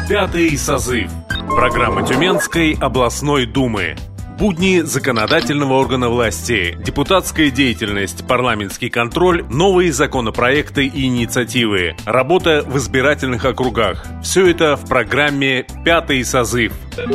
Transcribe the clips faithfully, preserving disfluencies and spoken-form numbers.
Пятый созыв. Программа Тюменской областной думы. Будни законодательного органа власти, депутатская деятельность, парламентский контроль, новые законопроекты и инициативы, работа в избирательных округах. Все это в программе «Пятый созыв».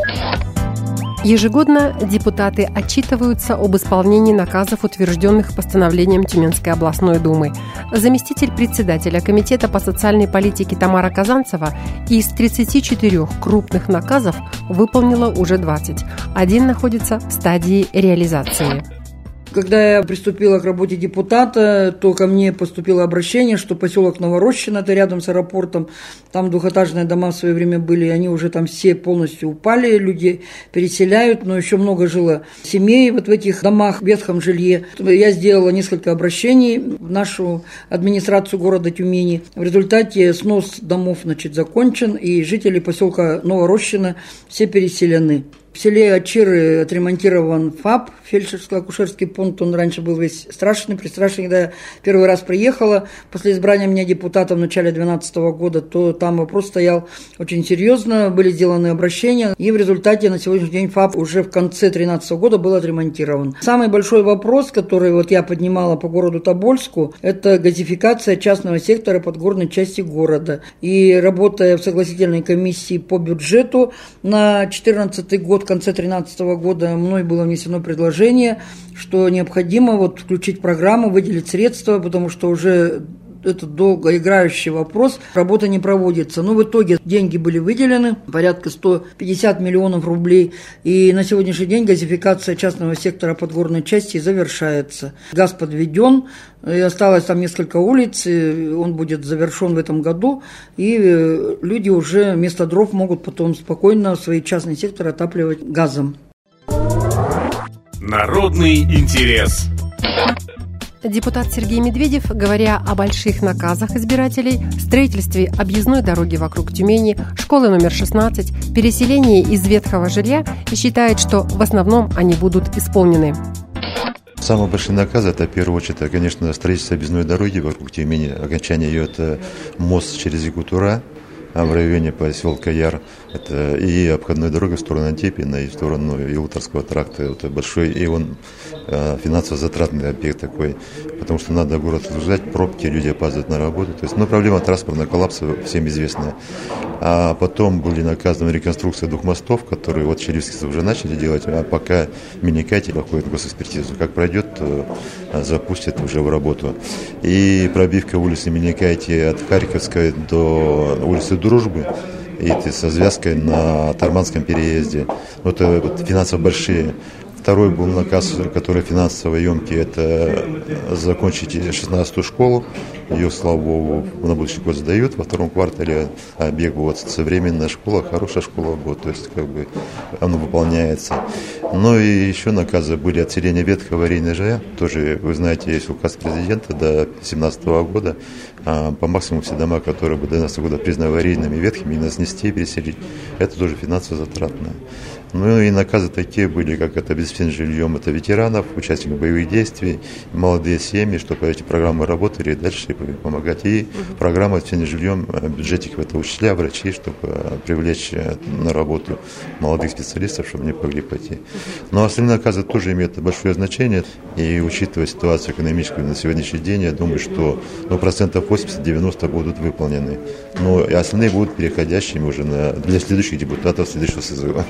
Ежегодно депутаты отчитываются об исполнении наказов, утвержденных постановлением Тюменской областной думы. Заместитель председателя Комитета по социальной политике Тамара Казанцева из тридцати четырёх крупных наказов выполнила уже двадцать. Один находится в стадии реализации. Когда я приступила к работе депутата, то ко мне поступило обращение, что поселок Новорощино, это рядом с аэропортом, там двухэтажные дома в свое время были, они уже там все полностью упали, люди переселяют, но еще много жило семей вот в этих домах, в ветхом жилье. Я сделала несколько обращений в нашу администрацию города Тюмени. В результате снос домов, значит, закончен, и жители поселка Новорощино все переселены. В селе Ачиры отремонтирован ФАП, фельдшерско-акушерский пункт, он раньше был весь страшный, пристрашный. Когда я первый раз приехала, после избрания меня депутатом в начале две тысячи двенадцатого года, то там вопрос стоял очень серьезно, были сделаны обращения, и в результате на сегодняшний день ФАП уже в конце две тысячи тринадцатого года был отремонтирован. Самый большой вопрос, который вот я поднимала по городу Тобольску, это газификация частного сектора подгорной части города. И работая в согласительной комиссии по бюджету на две тысячи четырнадцатый год, в конце две тысячи тринадцатого года мной было внесено предложение, что необходимо вот включить программу, выделить средства, потому что уже это долгоиграющий вопрос, работа не проводится. Но в итоге деньги были выделены, порядка сто пятьдесят миллионов рублей, и на сегодняшний день газификация частного сектора подгорной части завершается. Газ подведен, и осталось там несколько улиц, и он будет завершен в этом году, и люди уже вместо дров могут потом спокойно свой частный сектор отапливать газом. Народный интерес. Депутат Сергей Медведев, говоря о больших наказах избирателей, строительстве объездной дороги вокруг Тюмени, школы номер шестнадцать, переселении из ветхого жилья, считает, что в основном они будут исполнены. Самые большие наказы, это в первую очередь, это, конечно, строительство объездной дороги вокруг Тюмени. Окончание ее – это мост через Якутура в районе поселка Яр. Это и обходная дорога в сторону Антипина, и в сторону Ялуторского тракта. Это большой, и он э, финансово затратный объект такой, потому что надо город разгружать, пробки, люди опаздывают на работу. То есть, ну, проблема транспортного коллапса всем известная. А потом были наказаны реконструкция двух мостов, которые вот черевские уже начали делать, а пока Миникайте проходит госэкспертизу. Как пройдет, то запустят уже в работу. И пробивка улицы Миникайте от Харьковской до улицы Дружбы, и это со связкой на Тарманском переезде. Вот это вот финансово большие. Второй был наказ, который финансово емкий, это закончить шестнадцатую школу. Ее, слава богу, на будущий год сдают во втором квартале. Объект вот современная школа, хорошая школа будет, то есть как бы оно выполняется. Ну и еще наказы были отселение ветхого аварийного жилья. Тоже, вы знаете, есть указ президента до две тысячи семнадцатого года. А по максимуму все дома, которые бы до две тысячи двенадцатого года признаны аварийными, ветхими, и снести и переселить. Это тоже финансово затратно. Ну и наказы такие были, как это обеспечение жильем, это ветеранов, участников боевых действий, молодые семьи, чтобы эти программы работали и дальше помогать. И программа обеспечения жильем, бюджетиков, это учителя, врачи, чтобы привлечь на работу молодых специалистов, чтобы они могли пойти. Но остальные наказы тоже имеют большое значение. И учитывая ситуацию экономическую на сегодняшний день, я думаю, что ну, процентов восемьдесят-девяносто будут выполнены. Но и остальные будут переходящими уже на, для следующих депутатов следующего созыва.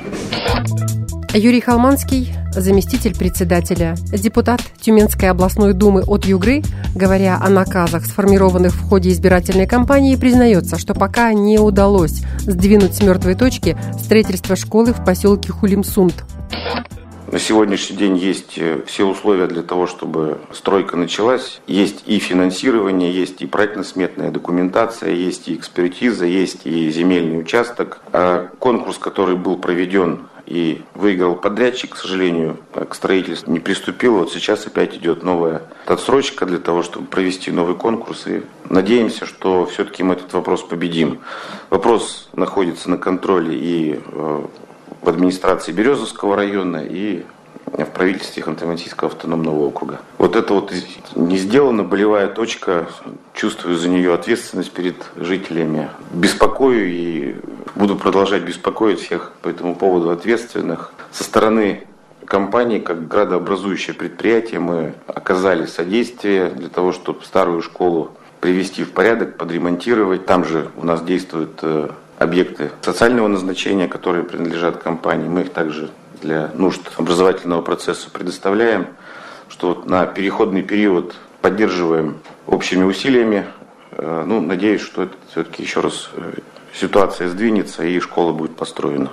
Юрий Халманский, заместитель председателя, депутат Тюменской областной думы от Югры, говоря о наказах, сформированных в ходе избирательной кампании, признается, что пока не удалось сдвинуть с мертвой точки строительство школы в поселке Хулимсунт. На сегодняшний день есть все условия для того, чтобы стройка началась. Есть и финансирование, есть и проектно-сметная документация, есть и экспертиза, есть и земельный участок. А конкурс, который был проведен и выиграл подрядчик, к сожалению, к строительству не приступил. Вот сейчас опять идет новая отсрочка для того, чтобы провести новый конкурс. И надеемся, что все-таки мы этот вопрос победим. Вопрос находится на контроле и в администрации Березовского района, и в правительстве Ханты-Мансийского автономного округа. Вот это вот не сделана болевая точка, чувствую за нее ответственность перед жителями. Беспокою и буду продолжать беспокоить всех по этому поводу ответственных. Со стороны компании, как градообразующее предприятие, мы оказали содействие для того, чтобы старую школу привести в порядок, подремонтировать. Там же у нас действуют объекты социального назначения, которые принадлежат компании. Мы их также для нужд образовательного процесса предоставляем, что на переходный период поддерживаем общими усилиями. Ну, надеюсь, что это все-таки еще раз ситуация сдвинется и школа будет построена.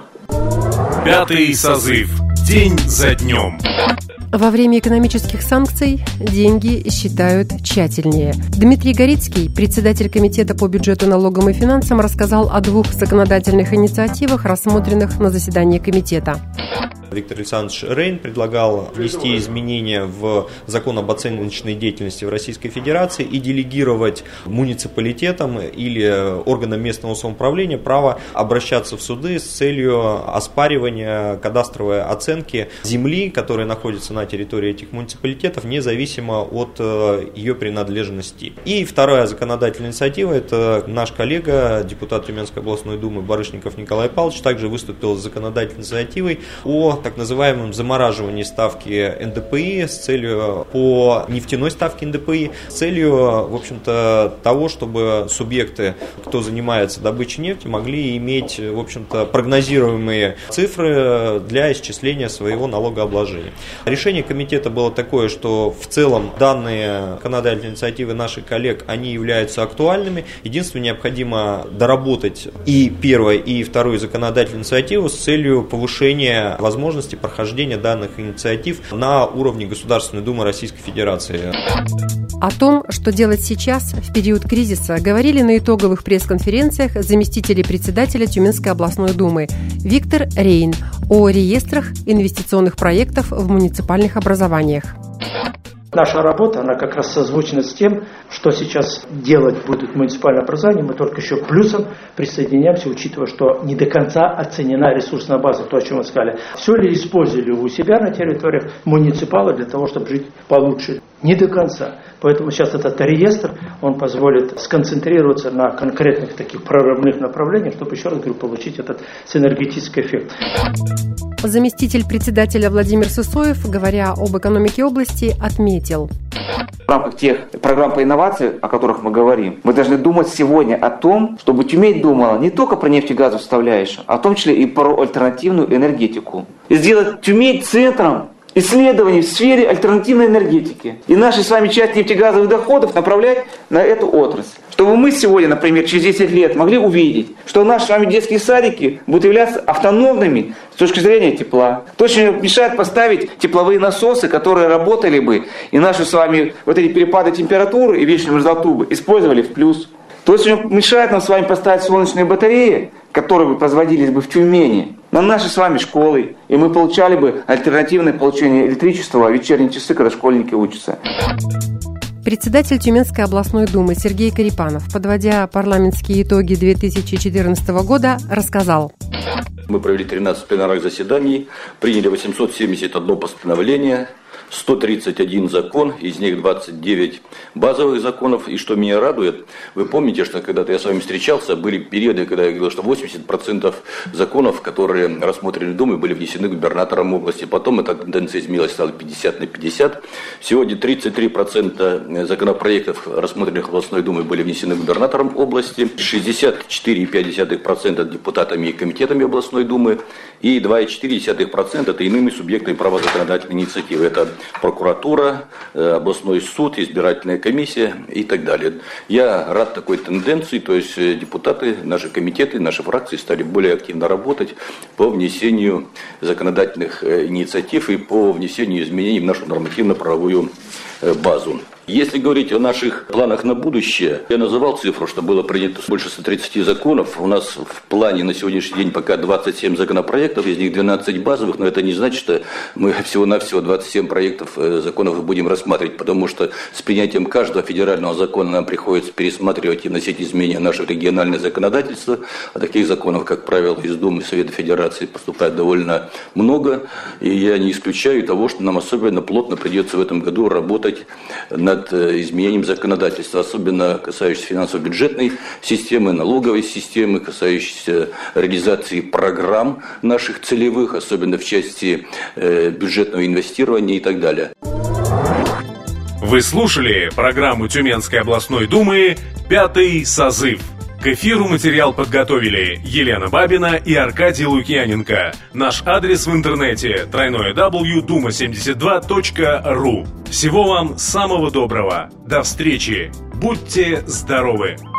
Пятый созыв. День за днем. Во время экономических санкций деньги считают тщательнее. Дмитрий Горицкий, председатель Комитета по бюджету, налогам и финансам, рассказал о двух законодательных инициативах, рассмотренных на заседании комитета. Виктор Александрович Рейн предлагал внести изменения в закон об оценочной деятельности в Российской Федерации и делегировать муниципалитетам или органам местного самоуправления право обращаться в суды с целью оспаривания кадастровой оценки земли, которая находится на территории этих муниципалитетов, независимо от ее принадлежности. И вторая законодательная инициатива – это наш коллега, депутат Тюменской областной думы Барышников Николай Павлович, также выступил с законодательной инициативой о так называемом замораживании ставки эн дэ пэ и с целью по нефтяной ставке эн дэ пэ и с целью, в общем-то, того, чтобы субъекты, кто занимается добычей нефти, могли иметь, в общем-то, прогнозируемые цифры для исчисления своего налогообложения. Решение комитета было такое, что в целом данные законодательные инициативы наших коллег, они являются актуальными. Единственное, необходимо доработать и первую, и вторую законодательную инициативу с целью повышения возможностей прохождения данных инициатив на уровне Государственной Думы Российской Федерации. О том, что делать сейчас, в период кризиса, говорили на итоговых пресс-конференциях заместители председателя Тюменской областной думы Виктор Рейн о реестрах инвестиционных проектов в муниципальных образованиях. Наша работа, она как раз созвучна с тем, что сейчас делать будет муниципальное образование. Мы только еще плюсом присоединяемся, учитывая, что не до конца оценена ресурсная база, то, о чем вы сказали. Все ли использовали у себя на территориях муниципалы для того, чтобы жить получше? Не до конца. Поэтому сейчас этот реестр, он позволит сконцентрироваться на конкретных таких прорывных направлениях, чтобы, еще раз говорю, получить этот синергетический эффект. Заместитель председателя Владимир Сысоев, говоря об экономике области, отметил. В рамках тех программ по инновации, о которых мы говорим, мы должны думать сегодня о том, чтобы Тюмень думала не только про нефтегазовую составляющую, а в том числе и про альтернативную энергетику. И сделать Тюмень центром исследований в сфере альтернативной энергетики. И наши с вами часть нефтегазовых доходов направлять на эту отрасль. Чтобы мы сегодня, например, через десять лет могли увидеть, что наши с вами детские садики будут являться автономными с точки зрения тепла. То, что мешает поставить тепловые насосы, которые работали бы, и наши с вами вот эти перепады температуры и вечную мерзлоту бы использовали в плюс. То, что мешает нам с вами поставить солнечные батареи, которые бы производились бы в Тюмени, на наши с вами школы, и мы получали бы альтернативное получение электричества в вечерние часы, когда школьники учатся. Председатель Тюменской областной думы Сергей Карипанов, подводя парламентские итоги две тысячи четырнадцатого года, рассказал. Мы провели тринадцать пленарных заседаний, приняли восемьсот семьдесят одно постановление, сто тридцать один закон, из них двадцать девять базовых законов. И что меня радует, вы помните, что когда-то я с вами встречался, были периоды, когда я говорил, что восемьдесят процентов законов, которые рассмотрены в Думе, были внесены губернатором области. Потом эта тенденция изменилась, стала пятьдесят на пятьдесят. Сегодня тридцать три процента законопроектов, рассмотренных в областной Думе, были внесены губернатором области, шестьдесят четыре целых пять десятых процента депутатами и комитетами областной Думы, и два целых четыре десятых процента это иными субъектами права законодательной инициативы. Это прокуратура, областной суд, избирательная комиссия и так далее. Я рад такой тенденции, то есть депутаты, наши комитеты, наши фракции стали более активно работать по внесению законодательных инициатив и по внесению изменений в нашу нормативно-правовую базу. Если говорить о наших планах на будущее, я называл цифру, что было принято больше ста тридцати законов. У нас в плане на сегодняшний день пока двадцать семь законопроектов, из них двенадцать базовых, но это не значит, что мы всего-навсего двадцать семь проектов законов будем рассматривать, потому что с принятием каждого федерального закона нам приходится пересматривать и вносить изменения в наше региональное законодательство. А таких законов, как правило, из Думы и Совета Федерации поступает довольно много. И я не исключаю того, что нам особенно плотно придется в этом году работать над над изменением законодательства, особенно касающихся финансово-бюджетной системы, налоговой системы, касающейся реализации программ наших целевых, особенно в части бюджетного инвестирования и так далее. Вы слушали программу Тюменской областной думы «Пятый созыв». К эфиру материал подготовили Елена Бабина и Аркадий Лукьяненко. Наш адрес в интернете дабл ю дабл ю дабл ю точка дума семьдесят два точка ру. Всего вам самого доброго. До встречи. Будьте здоровы.